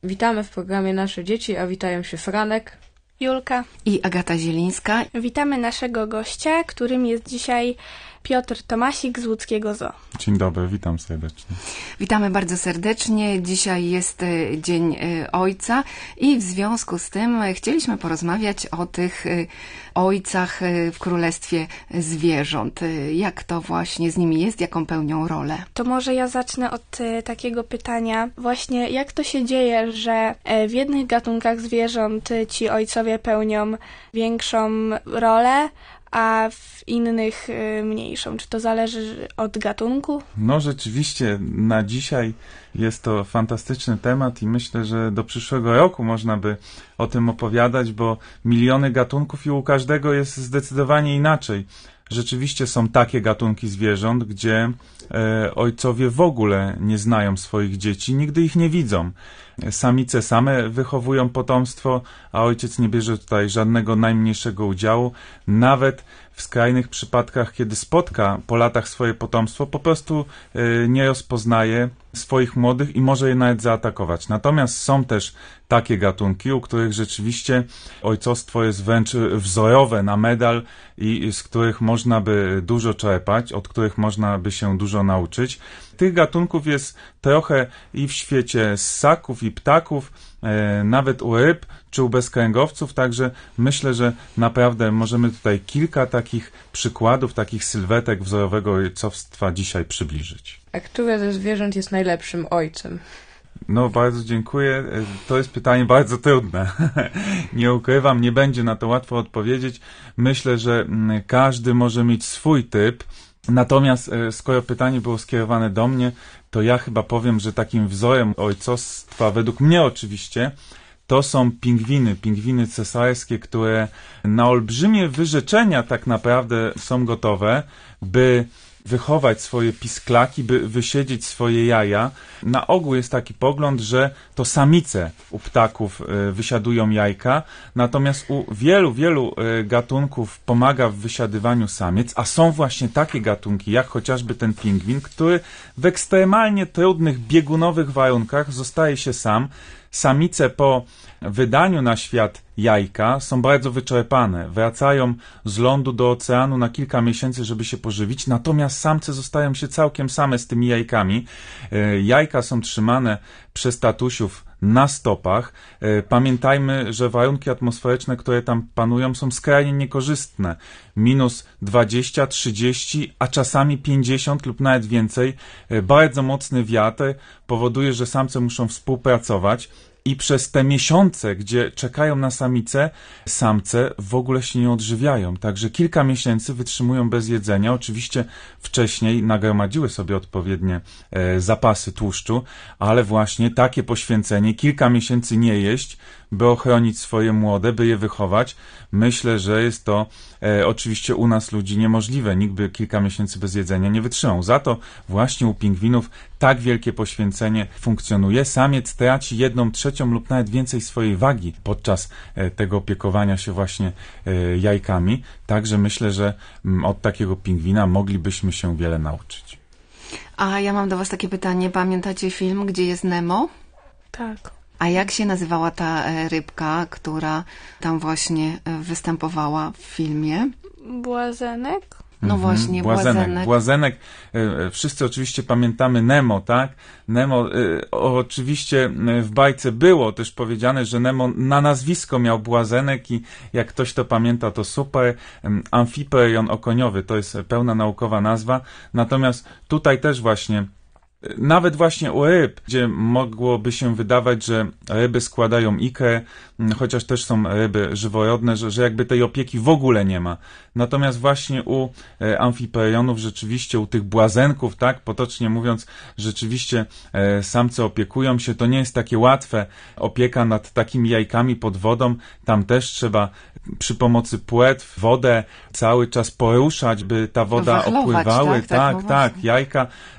Witamy w programie Nasze Dzieci, a witają się Franek, Julka i Agata Zielińska. Witamy naszego gościa, którym jest dzisiaj Piotr Tomasik z Łódzkiego Zoo. Dzień dobry, witam serdecznie. Witamy bardzo serdecznie. Dzisiaj jest Dzień Ojca i w związku z tym chcieliśmy porozmawiać o tych ojcach w Królestwie Zwierząt. Jak to właśnie z nimi jest, jaką pełnią rolę? To może ja zacznę od takiego pytania. Właśnie jak to się dzieje, że w jednych gatunkach zwierząt ci ojcowie pełnią większą rolę, a w innych mniejszą? Czy to zależy od gatunku? No rzeczywiście, na dzisiaj jest to fantastyczny temat i myślę, że do przyszłego roku można by o tym opowiadać, bo miliony gatunków i u każdego jest zdecydowanie inaczej. Rzeczywiście są takie gatunki zwierząt, gdzie ojcowie w ogóle nie znają swoich dzieci, nigdy ich nie widzą. Samice same wychowują potomstwo, a ojciec nie bierze tutaj żadnego najmniejszego udziału. Nawet w skrajnych przypadkach, kiedy spotka po latach swoje potomstwo, po prostu nie rozpoznaje swoich młodych i może je nawet zaatakować. Natomiast są też takie gatunki, u których rzeczywiście ojcostwo jest wręcz wzorowe na medal i z których można by dużo czerpać, od których można by się dużo nauczyć. Tych gatunków jest trochę i w świecie ssaków i ptaków, nawet u ryb czy u bezkręgowców, także myślę, że naprawdę możemy tutaj kilka takich przykładów, takich sylwetek wzorowego ojcostwa dzisiaj przybliżyć. A które ze zwierząt jest najlepszym ojcem? No, bardzo dziękuję. To jest pytanie bardzo trudne. Nie ukrywam, nie będzie na to łatwo odpowiedzieć. Myślę, że każdy może mieć swój typ. Natomiast skoro pytanie było skierowane do mnie, to ja chyba powiem, że takim wzorem ojcostwa, według mnie oczywiście, to są pingwiny cesarskie, które na olbrzymie wyrzeczenia tak naprawdę są gotowe, by wychować swoje pisklaki, by wysiedzieć swoje jaja. Na ogół jest taki pogląd, że to samice u ptaków wysiadują jajka, natomiast u wielu gatunków pomaga w wysiadywaniu samiec, a są właśnie takie gatunki, jak chociażby ten pingwin, który w ekstremalnie trudnych, biegunowych warunkach zostaje się sam. Samice po wydaniu na świat jajka są bardzo wyczerpane. Wracają z lądu do oceanu na kilka miesięcy, żeby się pożywić, natomiast samce zostają się całkiem same z tymi jajkami. Jajka są trzymane przez tatusiów na stopach. Pamiętajmy, że warunki atmosferyczne, które tam panują, są skrajnie niekorzystne. Minus 20, 30, a czasami 50 lub nawet więcej. Bardzo mocny wiatr powoduje, że samce muszą współpracować. I przez te miesiące, gdzie czekają na samicę, samce w ogóle się nie odżywiają. Także kilka miesięcy wytrzymują bez jedzenia. Oczywiście wcześniej nagromadziły sobie odpowiednie zapasy tłuszczu, ale właśnie takie poświęcenie, kilka miesięcy nie jeść, by ochronić swoje młode, by je wychować. Myślę, że jest to oczywiście u nas ludzi niemożliwe. Nikt by kilka miesięcy bez jedzenia nie wytrzymał. Za to właśnie u pingwinów tak wielkie poświęcenie funkcjonuje. Samiec traci 1/3 lub nawet więcej swojej wagi podczas tego opiekowania się właśnie jajkami. Także myślę, że od takiego pingwina moglibyśmy się wiele nauczyć. A ja mam do was takie pytanie. Pamiętacie film, gdzie jest Nemo? Tak. A jak się nazywała ta rybka, która tam właśnie występowała w filmie? Błazenek? No właśnie, Błazenek. Błazenek. Wszyscy oczywiście pamiętamy Nemo, tak? Nemo, oczywiście w bajce było też powiedziane, że Nemo na nazwisko miał Błazenek i jak ktoś to pamięta, to super. Amfiperion okoniowy, to jest pełna naukowa nazwa. Natomiast tutaj też właśnie nawet właśnie u ryb, gdzie mogłoby się wydawać, że ryby składają ikrę, chociaż też są ryby żyworodne, że jakby tej opieki w ogóle nie ma. Natomiast właśnie u amfiperionów, rzeczywiście u tych błazenków, tak, potocznie mówiąc, rzeczywiście samce opiekują się. To nie jest takie łatwe, opieka nad takimi jajkami pod wodą. Tam też trzeba przy pomocy płetw wodę cały czas poruszać, by ta woda wachlować, opływały. Tak, tak, jajka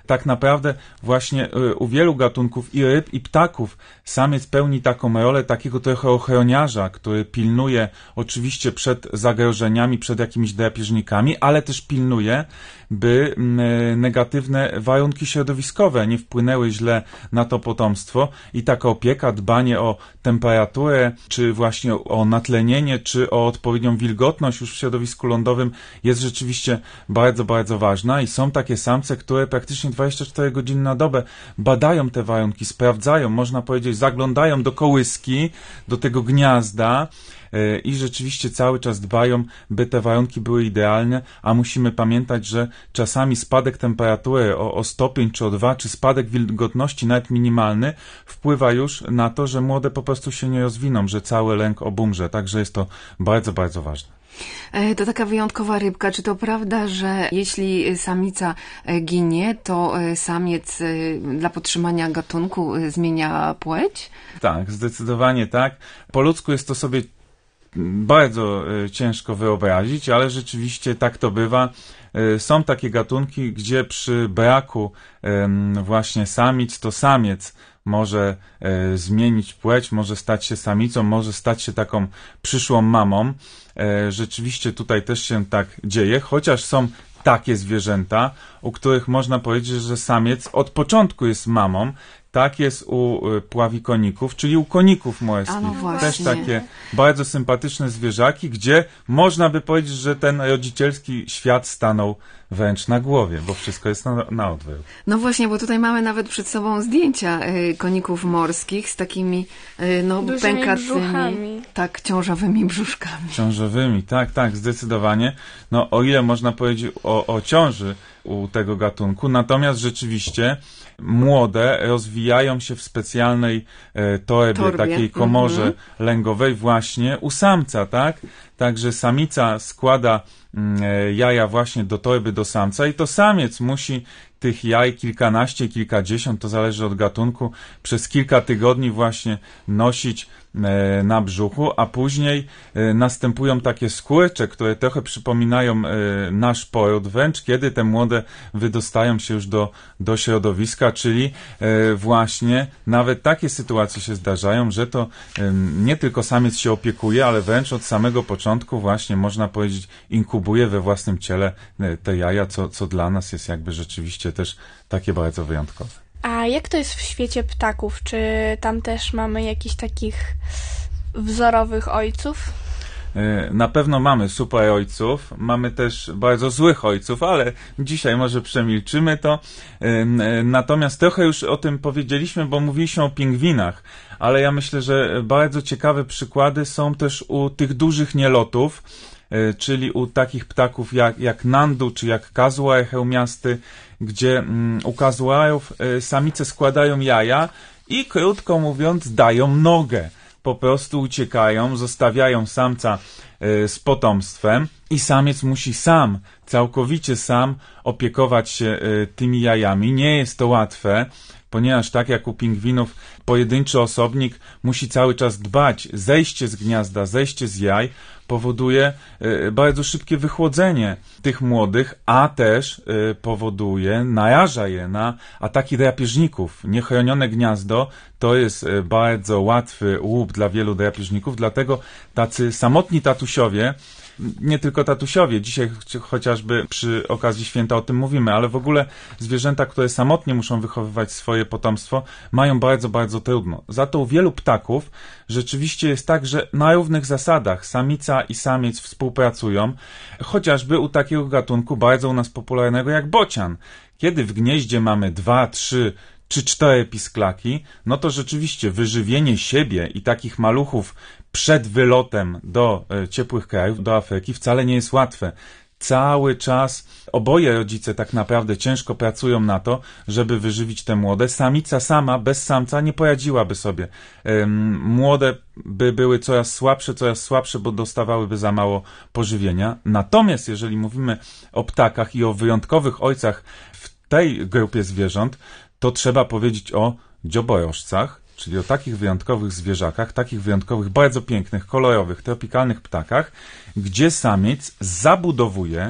tak naprawdę właśnie u wielu gatunków i ryb, i ptaków samiec pełni taką rolę takiego trochę ochroniarza, który pilnuje oczywiście przed zagrożeniami, przed jakimiś drapieżnikami, ale też pilnuje, by negatywne warunki środowiskowe nie wpłynęły źle na to potomstwo i taka opieka, dbanie o temperaturę, czy właśnie o natlenienie, czy o odpowiednią wilgotność już w środowisku lądowym jest rzeczywiście bardzo, bardzo ważna i są takie samce, które praktycznie 24 godziny na dobę badają te warunki, sprawdzają, można powiedzieć, zaglądają do kołyski, do tego gniazda, i rzeczywiście cały czas dbają, by te warunki były idealne, a musimy pamiętać, że czasami spadek temperatury o stopień czy o 2, czy spadek wilgotności nawet minimalny wpływa już na to, że młode po prostu się nie rozwiną, że cały lęk obumrze, także jest to bardzo, bardzo ważne. To taka wyjątkowa rybka. Czy to prawda, że jeśli samica ginie, to samiec dla podtrzymania gatunku zmienia płeć? Tak, zdecydowanie tak. Po ludzku jest to sobie bardzo ciężko wyobrazić, ale rzeczywiście tak to bywa. Są takie gatunki, gdzie przy braku właśnie samic, to samiec może zmienić płeć, może stać się samicą, może stać się taką przyszłą mamą. Rzeczywiście tutaj też się tak dzieje, chociaż są takie zwierzęta, u których można powiedzieć, że samiec od początku jest mamą. Tak jest u pławikoników, czyli u koników morskich. Też takie bardzo sympatyczne zwierzaki, gdzie można by powiedzieć, że ten rodzicielski świat stanął wręcz na głowie, bo wszystko jest na odwrót. No właśnie, bo tutaj mamy nawet przed sobą zdjęcia koników morskich z takimi pękatymi, tak, ciążowymi brzuszkami. Ciążowymi, tak, zdecydowanie. No o ile można powiedzieć o ciąży u tego gatunku, natomiast rzeczywiście młode rozwijają się w specjalnej torebie, takiej komorze lęgowej właśnie u samca, tak? Także samica składa jaja właśnie do torby do samca i to samiec musi tych jaj kilkanaście, kilkadziesiąt, to zależy od gatunku, przez kilka tygodni właśnie nosić na brzuchu, a później następują takie skórcze, które trochę przypominają nasz poród wręcz, kiedy te młode wydostają się już do środowiska, czyli właśnie nawet takie sytuacje się zdarzają, że to nie tylko samiec się opiekuje, ale wręcz od samego początku właśnie można powiedzieć inkubuje we własnym ciele te jaja, co dla nas jest jakby rzeczywiście też takie bardzo wyjątkowe. A jak to jest w świecie ptaków? Czy tam też mamy jakichś takich wzorowych ojców? Na pewno mamy super ojców, mamy też bardzo złych ojców, ale dzisiaj może przemilczymy to. Natomiast trochę już o tym powiedzieliśmy, bo mówiliśmy o pingwinach, ale ja myślę, że bardzo ciekawe przykłady są też u tych dużych nielotów, czyli u takich ptaków jak nandu, czy jak kazuar chełmiasty, gdzie u kazuarów samice składają jaja i krótko mówiąc dają nogę. Po prostu uciekają, zostawiają samca z potomstwem i samiec musi sam, całkowicie sam opiekować się tymi jajami. Nie jest to łatwe, ponieważ tak jak u pingwinów pojedynczy osobnik musi cały czas dbać. Zejście z gniazda, zejście z jaj powoduje bardzo szybkie wychłodzenie tych młodych, a też naraża je na ataki drapieżników. Niechronione gniazdo to jest bardzo łatwy łup dla wielu drapieżników, dlatego tacy samotni tatusiowie, nie tylko tatusiowie, dzisiaj chociażby przy okazji święta o tym mówimy, ale w ogóle zwierzęta, które samotnie muszą wychowywać swoje potomstwo, mają bardzo, bardzo trudno. Za to u wielu ptaków rzeczywiście jest tak, że na równych zasadach samica i samiec współpracują, chociażby u takiego gatunku bardzo u nas popularnego jak bocian. Kiedy w gnieździe mamy 2, 3 czy 4 pisklaki, no to rzeczywiście wyżywienie siebie i takich maluchów przed wylotem do ciepłych krajów, do Afryki wcale nie jest łatwe. Cały czas oboje rodzice tak naprawdę ciężko pracują na to, żeby wyżywić te młode. Samica sama, bez samca nie poradziłaby sobie. Młode by były coraz słabsze, bo dostawałyby za mało pożywienia. Natomiast jeżeli mówimy o ptakach i o wyjątkowych ojcach w tej grupie zwierząt, to trzeba powiedzieć o dzioborożcach, czyli o takich wyjątkowych zwierzakach, takich wyjątkowych, bardzo pięknych, kolorowych, tropikalnych ptakach, gdzie samiec zabudowuje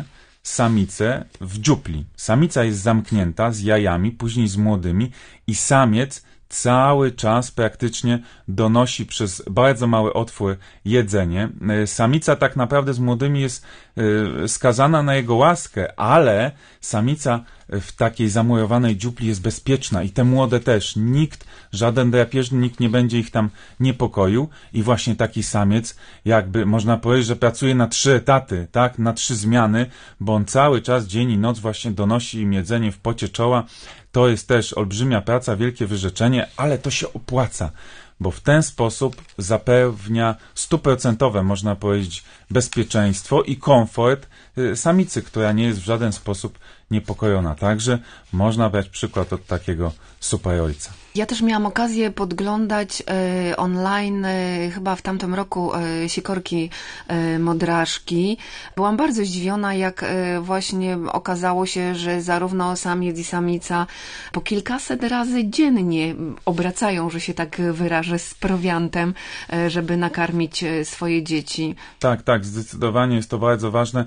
samicę w dziupli. Samica jest zamknięta z jajami, później z młodymi i samiec cały czas praktycznie donosi przez bardzo mały otwór jedzenie. Samica tak naprawdę z młodymi jest skazana na jego łaskę, ale samica w takiej zamurowanej dziupli jest bezpieczna i te młode też. Żaden drapieżny, nikt nie będzie ich tam niepokoił i właśnie taki samiec jakby można powiedzieć, że pracuje na 3 etaty, tak, na 3 zmiany, bo on cały czas, dzień i noc właśnie donosi im jedzenie w pocie czoła. To jest też olbrzymia praca, wielkie wyrzeczenie, ale to się opłaca, bo w ten sposób zapewnia 100%, można powiedzieć, bezpieczeństwo i komfort samicy, która nie jest w żaden sposób niepokojona. Także można brać przykład od takiego super ojca. Ja też miałam okazję podglądać online chyba w tamtym roku sikorki modraszki. Byłam bardzo zdziwiona, jak właśnie okazało się, że zarówno samiec i samica po kilkaset razy dziennie obracają, że się tak wyrażę, z prowiantem, żeby nakarmić swoje dzieci. Tak, zdecydowanie jest to bardzo ważne.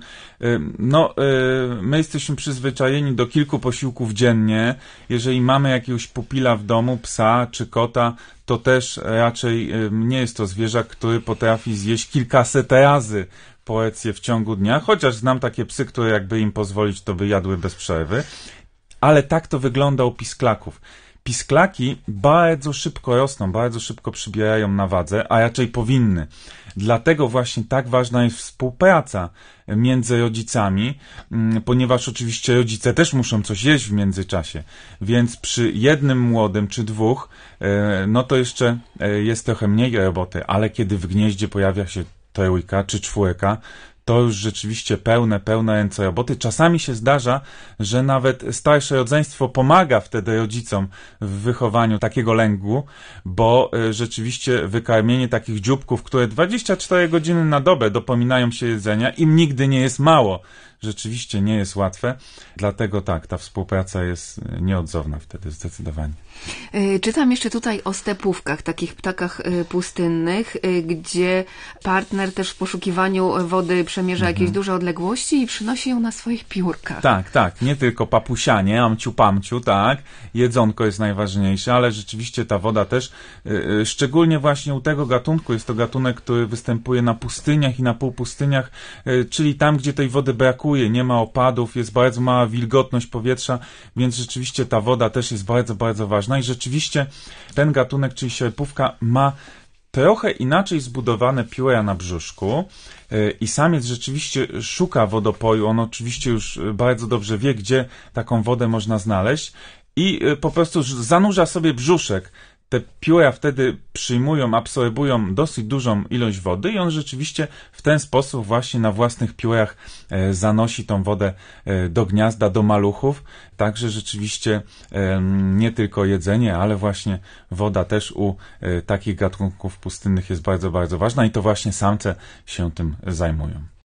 My jesteśmy przyzwyczajeni do kilku posiłków dziennie. Jeżeli mamy jakiegoś pupila w domu, psa czy kota, to też raczej nie jest to zwierzak, który potrafi zjeść kilkaset razy porcję w ciągu dnia, chociaż znam takie psy, które jakby im pozwolić, to by jadły bez przerwy. Ale tak to wygląda u pisklaków. Pisklaki bardzo szybko rosną, bardzo szybko przybierają na wadze, a raczej powinny. Dlatego właśnie tak ważna jest współpraca między rodzicami, ponieważ oczywiście rodzice też muszą coś jeść w międzyczasie. Więc przy jednym młodym czy 2, no to jeszcze jest trochę mniej roboty, ale kiedy w gnieździe pojawia się 3 czy 4, to już rzeczywiście pełne ręce roboty. Czasami się zdarza, że nawet starsze rodzeństwo pomaga wtedy rodzicom w wychowaniu takiego lęku, bo rzeczywiście wykarmienie takich dzióbków, które 24 godziny na dobę dopominają się jedzenia, im nigdy nie jest mało. Rzeczywiście nie jest łatwe, dlatego tak, ta współpraca jest nieodzowna wtedy zdecydowanie. Czytam jeszcze tutaj o stepówkach, takich ptakach pustynnych, gdzie partner też w poszukiwaniu wody przemierza jakieś duże odległości i przynosi ją na swoich piórkach. Tak, nie tylko papusianie, amciu pamciu, tak, jedzonko jest najważniejsze, ale rzeczywiście ta woda też, szczególnie właśnie u tego gatunku, jest to gatunek, który występuje na pustyniach i na półpustyniach, czyli tam, gdzie tej wody brakuje, nie ma opadów, jest bardzo mała wilgotność powietrza, więc rzeczywiście ta woda też jest bardzo ważna i rzeczywiście ten gatunek, czyli sierpówka, ma trochę inaczej zbudowane pióra na brzuszku i samiec rzeczywiście szuka wodopoju, on oczywiście już bardzo dobrze wie, gdzie taką wodę można znaleźć i po prostu zanurza sobie brzuszek. Te pióra wtedy przyjmują, absorbują dosyć dużą ilość wody i on rzeczywiście w ten sposób właśnie na własnych piórach zanosi tą wodę do gniazda, do maluchów. Także rzeczywiście nie tylko jedzenie, ale właśnie woda też u takich gatunków pustynnych jest bardzo ważna i to właśnie samce się tym zajmują.